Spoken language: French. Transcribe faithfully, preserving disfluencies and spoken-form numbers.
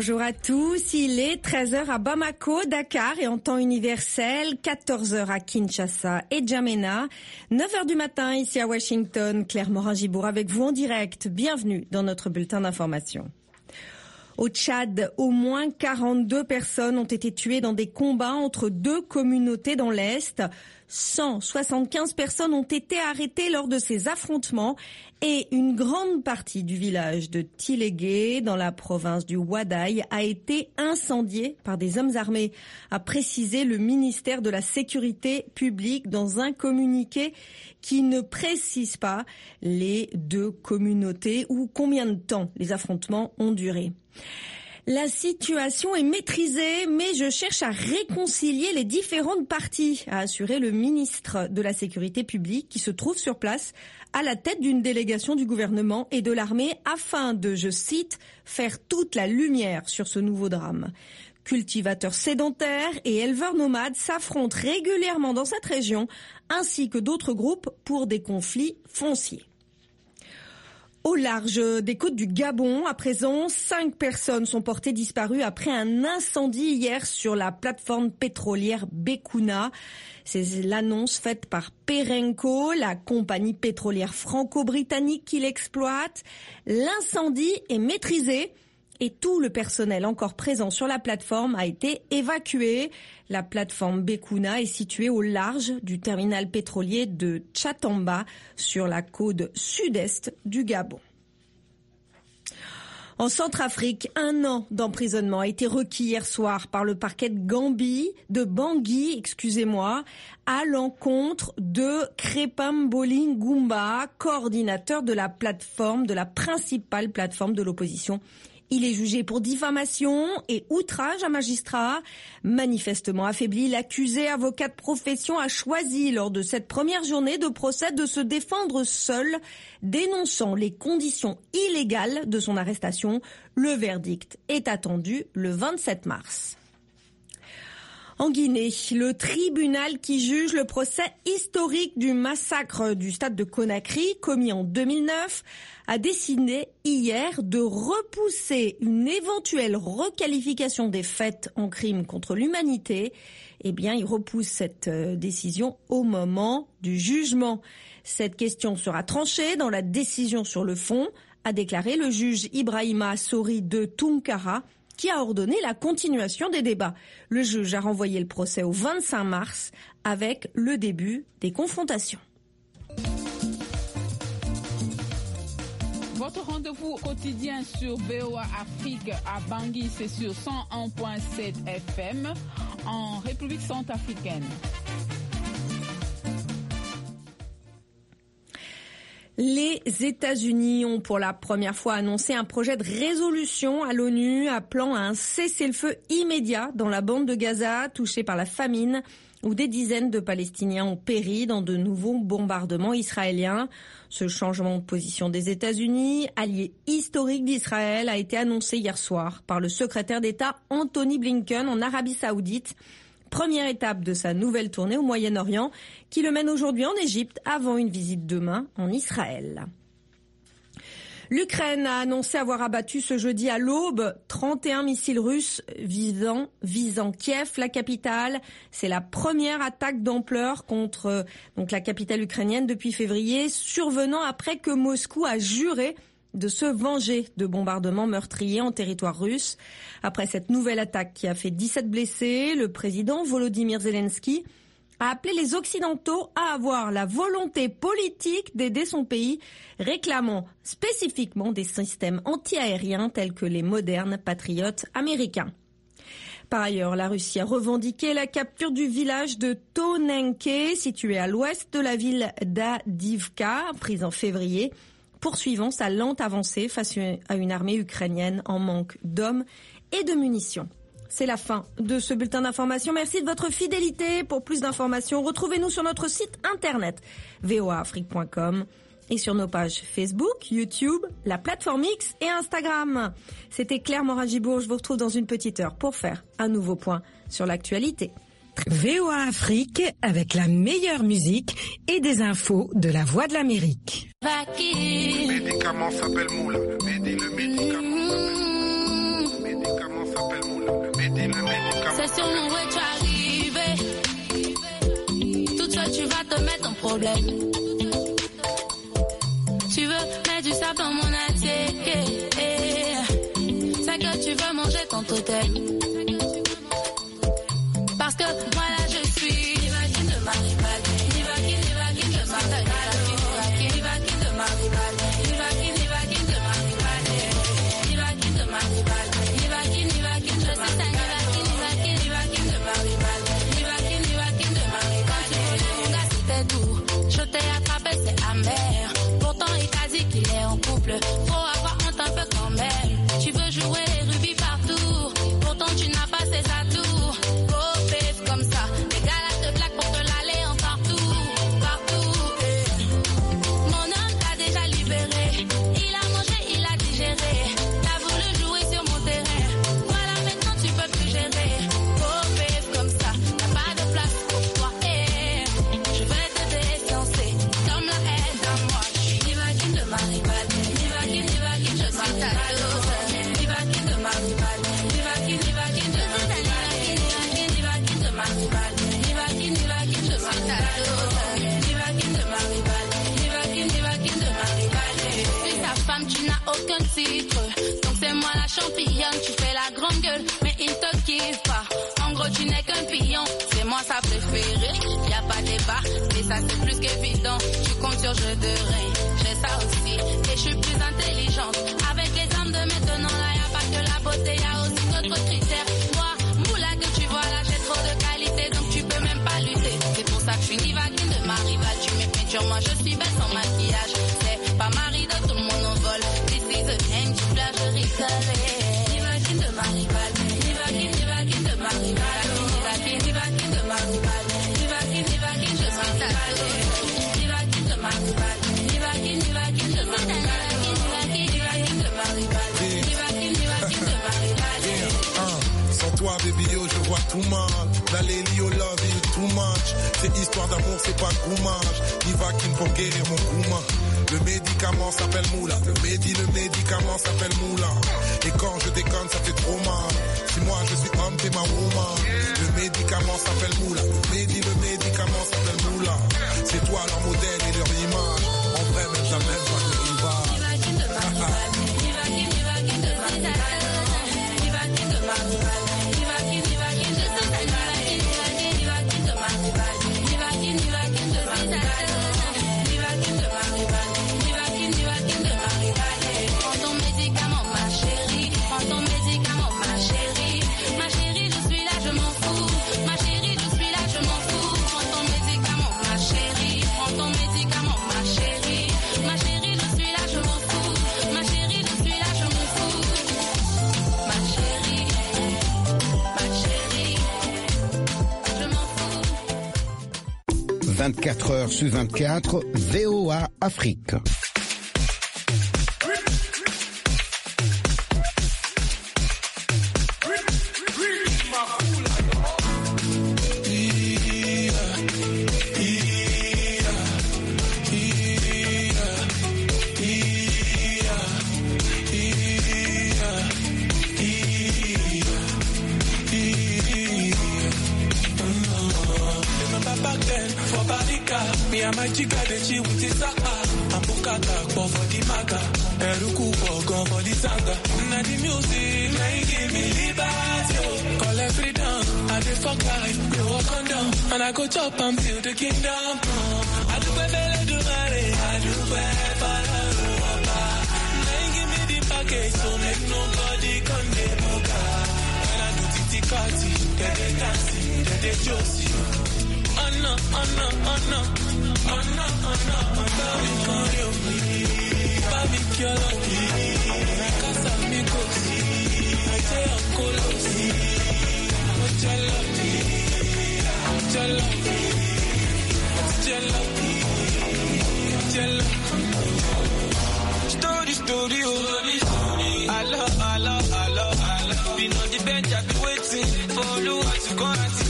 Bonjour à tous, il est treize heures à Bamako, Dakar et en temps universel, quatorze heures à Kinshasa et N'Djamena, neuf heures du matin ici à Washington. Claire Morin-Gibourg avec vous en direct. Bienvenue dans notre bulletin d'information. Au Tchad, au moins quarante-deux personnes ont été tuées dans des combats entre deux communautés dans l'Est. cent soixante-quinze personnes ont été arrêtées lors de ces affrontements et une grande partie du village de Tilégué, dans la province du Ouaddaï, a été incendiée par des hommes armés, a précisé le ministère de la Sécurité publique dans un communiqué qui ne précise pas les deux communautés ou combien de temps les affrontements ont duré. La situation est maîtrisée, mais je cherche à réconcilier les différentes parties, a assuré le ministre de la Sécurité publique qui se trouve sur place à la tête d'une délégation du gouvernement et de l'armée afin de, je cite, faire toute la lumière sur ce nouveau drame. Cultivateurs sédentaires et éleveurs nomades s'affrontent régulièrement dans cette région, ainsi que d'autres groupes pour des conflits fonciers. Au large des côtes du Gabon, à présent, cinq personnes sont portées disparues après un incendie hier sur la plateforme pétrolière Bekouna. C'est l'annonce faite par Perenco, la compagnie pétrolière franco-britannique qui l'exploite. L'incendie est maîtrisé et tout le personnel encore présent sur la plateforme a été évacué. La plateforme Bekouna est située au large du terminal pétrolier de Tchatamba sur la côte sud-est du Gabon. En Centrafrique, un an d'emprisonnement a été requis hier soir par le parquet de Gambie, de Bangui, excusez-moi, à l'encontre de Krepamboli Ngumba, coordinateur de la plateforme, de la principale plateforme de l'opposition. Il est jugé pour diffamation et outrage à magistrat. Manifestement affaibli, l'accusé, avocat de profession, a choisi lors de cette première journée de procès de se défendre seul, dénonçant les conditions illégales de son arrestation. Le verdict est attendu le vingt-sept mars. En Guinée, le tribunal qui juge le procès historique du massacre du stade de Conakry, commis en deux mille neuf, a décidé hier de repousser une éventuelle requalification des faits en crime contre l'humanité. Eh bien, il repousse cette décision au moment du jugement. Cette question sera tranchée dans la décision sur le fond, a déclaré le juge Ibrahima Sori de Tunkara, qui a ordonné la continuation des débats. Le juge a renvoyé le procès au vingt-cinq mars avec le début des confrontations. Votre rendez-vous quotidien sur V O A Afrique à Bangui, c'est sur cent un virgule sept F M en République centrafricaine. Les États-Unis ont pour la première fois annoncé un projet de résolution à l'ONU appelant à un cessez-le-feu immédiat dans la bande de Gaza touchée par la famine où des dizaines de Palestiniens ont péri dans de nouveaux bombardements israéliens. Ce changement de position des États-Unis, allié historique d'Israël, a été annoncé hier soir par le secrétaire d'État Anthony Blinken en Arabie Saoudite. Première étape de sa nouvelle tournée au Moyen-Orient qui le mène aujourd'hui en Égypte avant une visite demain en Israël. L'Ukraine a annoncé avoir abattu ce jeudi à l'aube trente et un missiles russes visant, visant Kiev, la capitale. C'est la première attaque d'ampleur contre donc la capitale ukrainienne depuis février, survenant après que Moscou a juré de se venger de bombardements meurtriers en territoire russe. Après cette nouvelle attaque qui a fait dix-sept blessés, le président Volodymyr Zelensky a appelé les Occidentaux à avoir la volonté politique d'aider son pays, réclamant spécifiquement des systèmes antiaériens tels que les modernes patriotes américains. Par ailleurs, la Russie a revendiqué la capture du village de Tonenke, situé à l'ouest de la ville d'Adivka, prise en février, poursuivant sa lente avancée face à une armée ukrainienne en manque d'hommes et de munitions. C'est la fin de ce bulletin d'information. Merci de votre fidélité. Pour plus d'informations, retrouvez-nous sur notre site internet v o a afrique point com et sur nos pages Facebook, YouTube, la plateforme X et Instagram. C'était Claire Morin-Gibourg. Je vous retrouve dans une petite heure pour faire un nouveau point sur l'actualité. V O A Afrique avec la meilleure musique et des infos de la Voix de l'Amérique. Le médicament s'appelle Moula. Le médicament s'appelle Moula. Le médicament pression, où es-tu arrivé? Toute seule, tu vas te mettre en problème. Tu veux mettre du sable dans mon assiette. C'est que tu veux manger ton totem. Parce que moi là je suis Nivakin de ma rivale. Nivakin, Nivakin de ma rivale. Nivakin de ma rivale. Nivakin, Nivakin de ma rivale. Nivakin de ma rivale. Nivakin, Nivakin de ma rivale. Nivakin, Nivakin de ma rivale. Nivakin, Nivakin de ma rivale. Mon gars c'était doux. Je t'ai attrapé, c'est amer. Pourtant il t'a dit qu'il est en couple. Faut avoir honte un peu quand même. Tu veux jouer les rubis partout. Pourtant tu n'as pas ses atouts. Go pave comme ça. Les gars là te plaquent pour te l'aller en partout. Partout. Mon homme t'a déjà libéré. Il a mangé, il a digéré. T'as voulu jouer sur mon terrain. Voilà maintenant tu peux plus gérer. Go pave comme ça. T'as pas de place pour toi. Eh, je vais te décencer. Comme la haine à moi. Je suis Nivakin de ma rivale. Nivakin, Nivakin, je suis ta dose. Nivakin de ma rivale. Nivakin, Nivakin de ma rivale. Nivakin, Nivakin de ma rivale. Nivakin, Nivakin de ma rivale. Nivakin de ma rivale. Nivakin, Nivakin de ma rivale. Je suis ta femme, tu n'as aucun titre. Donc c'est moi la championne. Tu fais la grande gueule, mais il te kiffe pas. En gros, tu n'es qu'un pion. C'est moi sa préférée. Y a pas débat, mais ça c'est plus qu'évident. Tu comptes sur jeu de rein. J'ai ça aussi. Et je suis plus intelligente. Avec les armes de maintenant, là, y a pas que la beauté, y a aussi d'autres critères. Moi, moula que tu vois là, j'ai trop de qualité, donc tu peux même pas lutter. C'est pour ça que je suis Nivakin de ma rivale. Tu mets peinture, moi je suis belle sans maquillage. C'est pas mari de tout le monde en vol. This is a game, tu plages, je rigole. Nivakin de ma rivale. Nivakin, Nivakin de ma rivale. Nivakin, Nivakin de ma rivale. Nivakin, Nivakin, je suis ta dose. Nivakin de ma rivale. Nivakin, Nivakin de ma rivale. Nivakin, Nivakin de ma rivale. Nivakin, Nivakin de ma rivale. Sans toi, baby, yo, je vois tout mal. La Lily, oh love you too much. C'est histoire d'amour, c'est pas goumage. Nivakin pour guérir mon gouma. Le médicament s'appelle Moula. Le médi, le médicament s'appelle Moula. Et quand je déconne, ça fait trop mal. Si moi je suis homme, t'es ma woman. Le médicament s'appelle Moula. Le médi, le médicament s'appelle Moula. C'est toi leur modèle et leur image. En vrai, même t'as même pas de rival. Nivakin de ma rivale. Nivakin, Nivakin de ma rivale. Nivakin de ma rivale. Nivakin, Nivakin de ma rivale. Nivakin, Nivakin de ma rivale. Nivakin, Nivakin de ma rivale. Nivakin de ma rivale. Nivakin, Nivakin de ma rivale. Prends ton médicament, ma chérie. Prends ton médicament, ma chérie. Ma chérie, je suis là, je m'en fous. Ma chérie, je suis là, je m'en fous. Prends ton médicament, ma chérie. Prends ton médicament, ma chérie. Ma chérie, je suis là, je m'en fous. Ma chérie, je suis là, je m'en fous. Ma chérie, ma chérie, je m'en fous. vingt-quatre heures sur vingt-quatre, V O A Afrique. Me and my chica, they chill with the saka. I'm Bukata, but for the maga. Eruku, gone for the sanga. Now the music, now you give me liberty. Call every down, I dey fuck life, we walk on down. And I go chop and till the kingdom come. I do better, do better, I do better. Now you give me the package, so make nobody come dey boga. When I do titi kati, they dey dancing, they dey josie. Oh no, oh no, oh no, oh no, oh no, oh no, we call you me, baby, kill me, casa mi cosi, I say I'm colosi, what you love me, what you love me, what you love me, what you love me. Story, story, oh, I love, I love, I love, I love. Been on the bench, I've been waiting for you to come and see.